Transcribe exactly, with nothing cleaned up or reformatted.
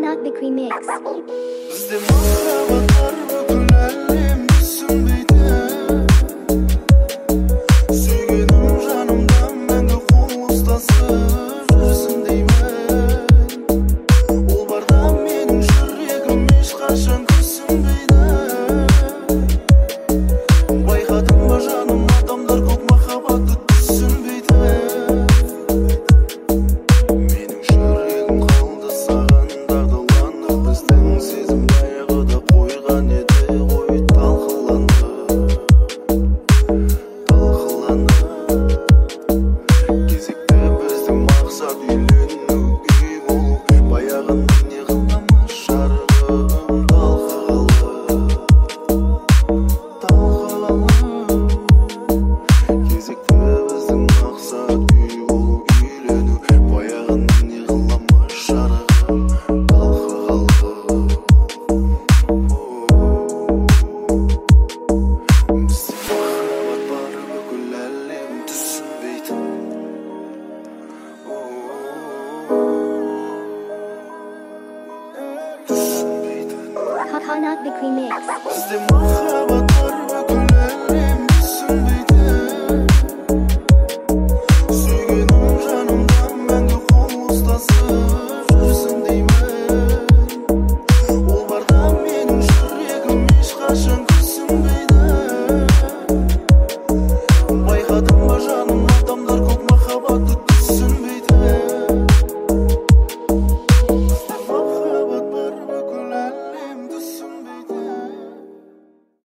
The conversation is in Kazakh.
Hanatbek Remix. Bizde mahrabatlar bugün әлем түсінбейді. Сүйгенім жанымдан мәңгі қол ұстасып жүрсін деймін. Ол барда менің жүрегім ешқашан күрсінбейді. Байқадың ба жаным, адамдар көп махаббатты түсінбейді. Менің жүрегім қалды саған дағдыланып, біздің сезім баяғыда қойған еді ғой, талқыланды, талқыланды. Кезекті біздің мақсат үйлену, үй болу, баяғында не қыламыз жарығым, талқыланды, талқыланды. Кезекті біздің мақсат үй болу, үйлену, баяғында не қыламыз жарығым, талқыланды. Бізде махаббат бар, бүкіл әлем түсінбейді. Түсінбейді. Hanatbek Remix. Бізде махаббат